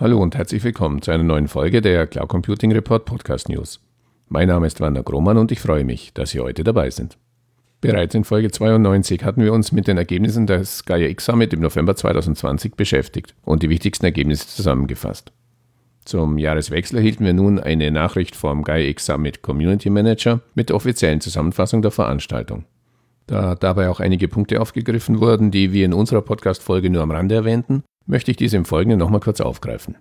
Hallo und herzlich willkommen zu einer neuen Folge der Cloud Computing Report Podcast News. Mein Name ist Werner Grohmann und ich freue mich, dass Sie heute dabei sind. Bereits in Folge 92 hatten wir uns mit den Ergebnissen des Gaia-X Summit im November 2020 beschäftigt und die wichtigsten Ergebnisse zusammengefasst. Zum Jahreswechsel erhielten wir nun eine Nachricht vom Gaia-X Summit Community Manager mit der offiziellen Zusammenfassung der Veranstaltung. Da dabei auch einige Punkte aufgegriffen wurden, die wir in unserer Podcast-Folge nur am Rande erwähnten, möchte ich diese im Folgenden nochmal kurz aufgreifen.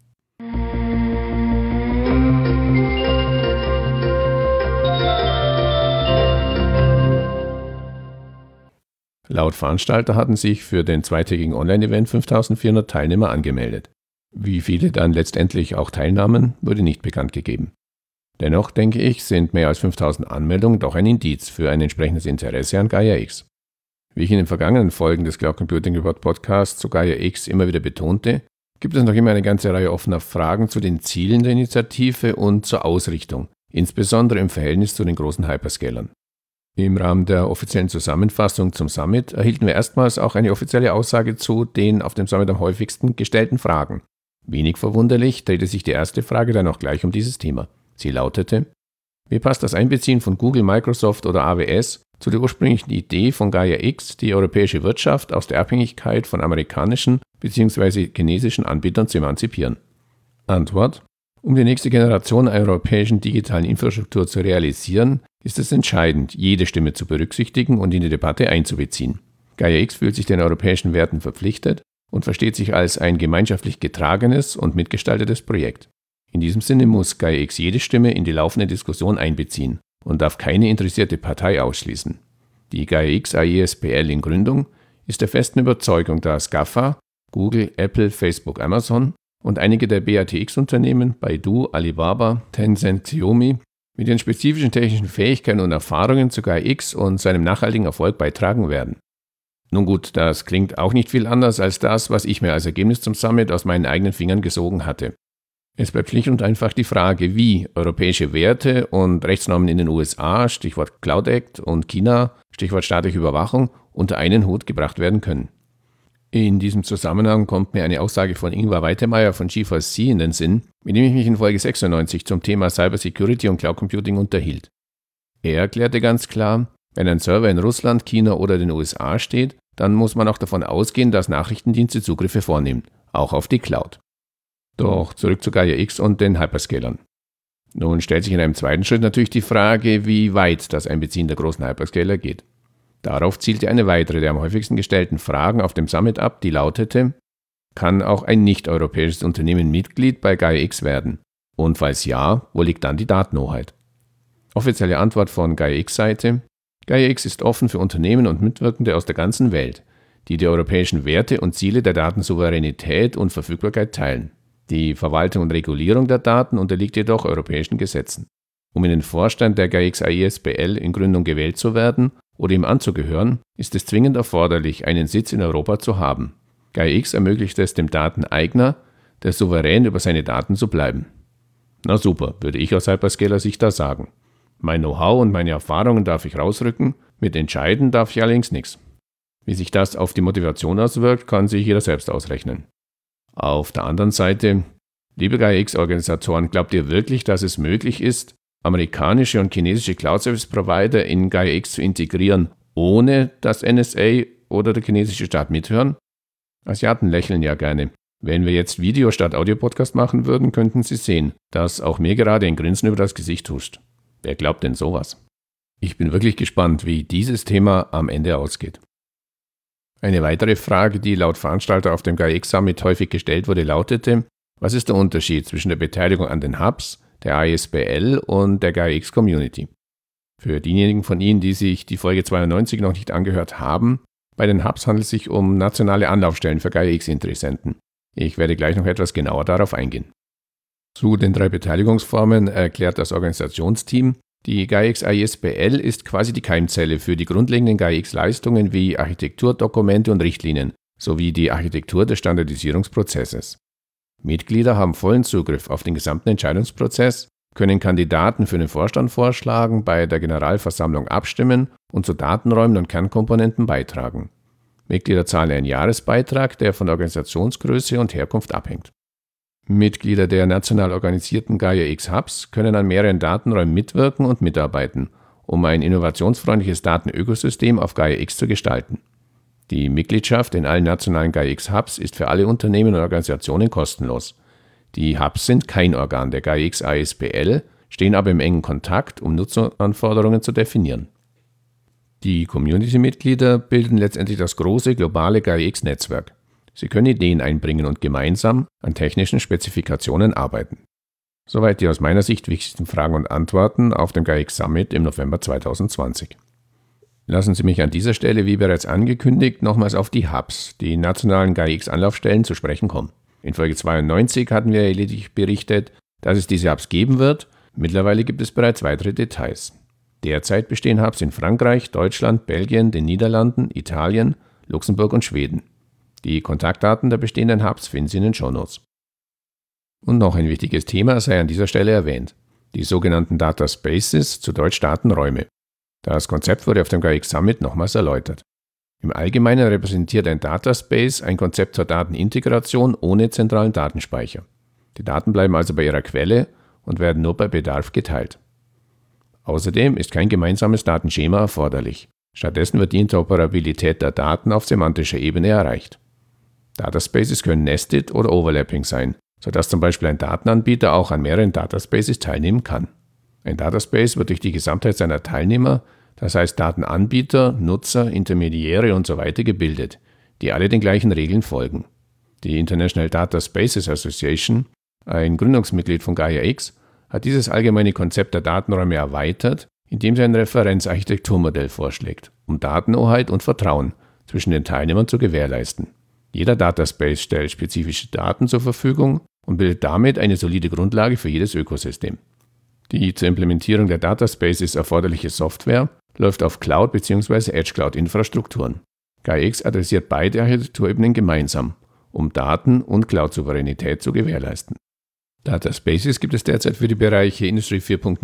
Laut Veranstalter hatten sich für den zweitägigen Online-Event 5.400 Teilnehmer angemeldet. Wie viele dann letztendlich auch teilnahmen, wurde nicht bekannt gegeben. Dennoch, denke ich, sind mehr als 5.000 Anmeldungen doch ein Indiz für ein entsprechendes Interesse an Gaia-X. Wie ich in den vergangenen Folgen des Cloud Computing Report Podcasts zu Gaia-X immer wieder betonte, gibt es noch immer eine ganze Reihe offener Fragen zu den Zielen der Initiative und zur Ausrichtung, insbesondere im Verhältnis zu den großen Hyperscalern. Im Rahmen der offiziellen Zusammenfassung zum Summit erhielten wir erstmals auch eine offizielle Aussage zu den auf dem Summit am häufigsten gestellten Fragen. Wenig verwunderlich drehte sich die erste Frage dann auch gleich um dieses Thema. Sie lautete: Wie passt das Einbeziehen von Google, Microsoft oder AWS zu der ursprünglichen Idee von Gaia-X, die europäische Wirtschaft aus der Abhängigkeit von amerikanischen bzw. chinesischen Anbietern zu emanzipieren? Antwort: Um die nächste Generation einer europäischen digitalen Infrastruktur zu realisieren, ist es entscheidend, jede Stimme zu berücksichtigen und in die Debatte einzubeziehen. Gaia-X fühlt sich den europäischen Werten verpflichtet und versteht sich als ein gemeinschaftlich getragenes und mitgestaltetes Projekt. In diesem Sinne muss Gaia-X jede Stimme in die laufende Diskussion einbeziehen und darf keine interessierte Partei ausschließen. Die Gaia-X AESPL in Gründung ist der festen Überzeugung, dass GAFA, Google, Apple, Facebook, Amazon und einige der BATX-Unternehmen, Baidu, Alibaba, Tencent, Xiaomi, mit ihren spezifischen technischen Fähigkeiten und Erfahrungen zu Gaia-X und seinem nachhaltigen Erfolg beitragen werden. Nun gut, das klingt auch nicht viel anders als das, was ich mir als Ergebnis zum Summit aus meinen eigenen Fingern gesogen hatte. Es bleibt schlicht und einfach die Frage, wie europäische Werte und Rechtsnormen in den USA, Stichwort Cloud Act, und China, Stichwort staatliche Überwachung, unter einen Hut gebracht werden können. In diesem Zusammenhang kommt mir eine Aussage von Ingvar Weitemeyer von G4C in den Sinn, mit dem ich mich in Folge 96 zum Thema Cybersecurity und Cloud Computing unterhielt. Er erklärte ganz klar, wenn ein Server in Russland, China oder den USA steht, dann muss man auch davon ausgehen, dass Nachrichtendienste Zugriffe vornehmen, auch auf die Cloud. Doch zurück zu Gaia-X und den Hyperscalern. Nun stellt sich in einem zweiten Schritt natürlich die Frage, wie weit das Einbeziehen der großen Hyperscaler geht. Darauf zielte eine weitere der am häufigsten gestellten Fragen auf dem Summit ab, die lautete: Kann auch ein nicht-europäisches Unternehmen Mitglied bei Gaia-X werden? Und falls ja, wo liegt dann die Datenhoheit? Offizielle Antwort von Gaia-X-Seite: Gaia-X ist offen für Unternehmen und Mitwirkende aus der ganzen Welt, die die europäischen Werte und Ziele der Datensouveränität und Verfügbarkeit teilen. Die Verwaltung und Regulierung der Daten unterliegt jedoch europäischen Gesetzen. Um in den Vorstand der Gaia-X AESPL in Gründung gewählt zu werden oder ihm anzugehören, ist es zwingend erforderlich, einen Sitz in Europa zu haben. Gaia-X ermöglicht es dem Dateneigner, der souverän über seine Daten zu bleiben. Na super, würde ich aus Hyperscaler-Sicht da sagen. Mein Know-how und meine Erfahrungen darf ich rausrücken, mit entscheiden darf ich allerdings nichts. Wie sich das auf die Motivation auswirkt, kann sich jeder selbst ausrechnen. Auf der anderen Seite, liebe Gaia-X-Organisatoren, glaubt ihr wirklich, dass es möglich ist, amerikanische und chinesische Cloud-Service-Provider in Gaia-X zu integrieren, ohne dass NSA oder der chinesische Staat mithören? Asiaten lächeln ja gerne. Wenn wir jetzt Video statt Audio-Podcast machen würden, könnten Sie sehen, dass auch mir gerade ein Grinsen über das Gesicht huscht. Wer glaubt denn sowas? Ich bin wirklich gespannt, wie dieses Thema am Ende ausgeht. Eine weitere Frage, die laut Veranstalter auf dem Gaia-X Summit häufig gestellt wurde, lautete: Was ist der Unterschied zwischen der Beteiligung an den Hubs, der AESPL und der Gaia-X Community? Für diejenigen von Ihnen, die sich die Folge 92 noch nicht angehört haben, bei den Hubs handelt es sich um nationale Anlaufstellen für Gaia-X-Interessenten. Ich werde gleich noch etwas genauer darauf eingehen. Zu den 3 Beteiligungsformen erklärt das Organisationsteam: Die Gaia-X AESPL ist quasi die Keimzelle für die grundlegenden Gaia-X-Leistungen wie Architektur, Dokumente und Richtlinien sowie die Architektur des Standardisierungsprozesses. Mitglieder haben vollen Zugriff auf den gesamten Entscheidungsprozess, können Kandidaten für den Vorstand vorschlagen, bei der Generalversammlung abstimmen und zu Datenräumen und Kernkomponenten beitragen. Mitglieder zahlen einen Jahresbeitrag, der von der Organisationsgröße und Herkunft abhängt. Mitglieder der national organisierten Gaia-X Hubs können an mehreren Datenräumen mitwirken und mitarbeiten, um ein innovationsfreundliches Datenökosystem auf Gaia-X zu gestalten. Die Mitgliedschaft in allen nationalen Gaia-X Hubs ist für alle Unternehmen und Organisationen kostenlos. Die Hubs sind kein Organ der Gaia-X ASBL, stehen aber im engen Kontakt, um Nutzeranforderungen zu definieren. Die Community-Mitglieder bilden letztendlich das große globale Gaia-X-Netzwerk. Sie können Ideen einbringen und gemeinsam an technischen Spezifikationen arbeiten. Soweit die aus meiner Sicht wichtigsten Fragen und Antworten auf dem Gaia-X Summit im November 2020. Lassen Sie mich an dieser Stelle, wie bereits angekündigt, nochmals auf die Hubs, die nationalen Gaia-X-Anlaufstellen, zu sprechen kommen. In Folge 92 hatten wir lediglich berichtet, dass es diese Hubs geben wird. Mittlerweile gibt es bereits weitere Details. Derzeit bestehen Hubs in Frankreich, Deutschland, Belgien, den Niederlanden, Italien, Luxemburg und Schweden. Die Kontaktdaten der bestehenden Hubs finden Sie in den Shownotes. Und noch ein wichtiges Thema sei an dieser Stelle erwähnt: die sogenannten Data Spaces, zu Deutsch Datenräume. Das Konzept wurde auf dem Gaia-X Summit nochmals erläutert. Im Allgemeinen repräsentiert ein Data Space ein Konzept zur Datenintegration ohne zentralen Datenspeicher. Die Daten bleiben also bei ihrer Quelle und werden nur bei Bedarf geteilt. Außerdem ist kein gemeinsames Datenschema erforderlich. Stattdessen wird die Interoperabilität der Daten auf semantischer Ebene erreicht. Dataspaces können nested oder overlapping sein, sodass zum Beispiel ein Datenanbieter auch an mehreren Dataspaces teilnehmen kann. Ein Dataspace wird durch die Gesamtheit seiner Teilnehmer, das heißt Datenanbieter, Nutzer, Intermediäre usw. gebildet, die alle den gleichen Regeln folgen. Die International Data Spaces Association, ein Gründungsmitglied von Gaia-X, hat dieses allgemeine Konzept der Datenräume erweitert, indem sie ein Referenzarchitekturmodell vorschlägt, um Datenhoheit und Vertrauen zwischen den Teilnehmern zu gewährleisten. Jeder Dataspace stellt spezifische Daten zur Verfügung und bildet damit eine solide Grundlage für jedes Ökosystem. Die zur Implementierung der Dataspaces erforderliche Software läuft auf Cloud- bzw. Edge-Cloud-Infrastrukturen. Gaia-X adressiert beide Architekturebenen gemeinsam, um Daten- und Cloud-Souveränität zu gewährleisten. Dataspaces gibt es derzeit für die Bereiche Industry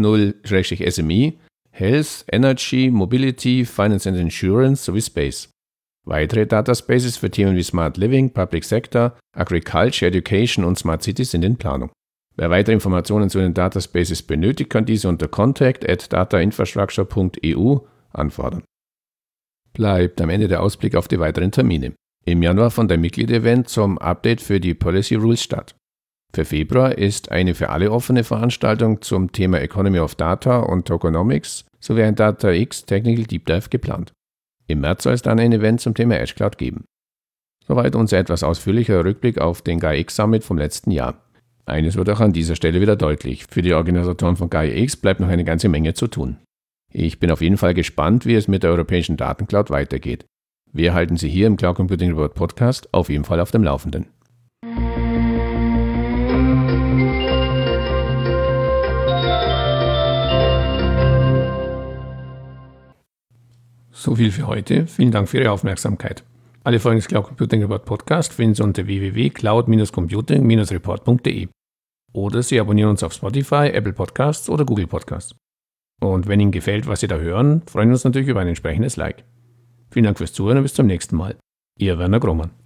4.0/SME, Health, Energy, Mobility, Finance and Insurance sowie Space. Weitere Dataspaces für Themen wie Smart Living, Public Sector, Agriculture, Education und Smart Cities sind in Planung. Wer weitere Informationen zu den Dataspaces benötigt, kann diese unter contact@datainfrastructure.eu anfordern. Bleibt am Ende der Ausblick auf die weiteren Termine. Im Januar fand ein Mitglied-Event zum Update für die Policy Rules statt. Für Februar ist eine für alle offene Veranstaltung zum Thema Economy of Data und Tokenomics sowie ein Data-X Technical Deep Dive geplant. Im März soll es dann ein Event zum Thema Edge Cloud geben. Soweit unser etwas ausführlicher Rückblick auf den Gaia-X Summit vom letzten Jahr. Eines wird auch an dieser Stelle wieder deutlich: Für die Organisatoren von Gaia-X bleibt noch eine ganze Menge zu tun. Ich bin auf jeden Fall gespannt, wie es mit der europäischen Datencloud weitergeht. Wir halten Sie hier im Cloud Computing Report Podcast auf jeden Fall auf dem Laufenden. So viel für heute. Vielen Dank für Ihre Aufmerksamkeit. Alle Folgen des Cloud Computing Report Podcast finden Sie unter www.cloud-computing-report.de oder Sie abonnieren uns auf Spotify, Apple Podcasts oder Google Podcasts. Und wenn Ihnen gefällt, was Sie da hören, freuen wir uns natürlich über ein entsprechendes Like. Vielen Dank fürs Zuhören und bis zum nächsten Mal. Ihr Werner Grohmann.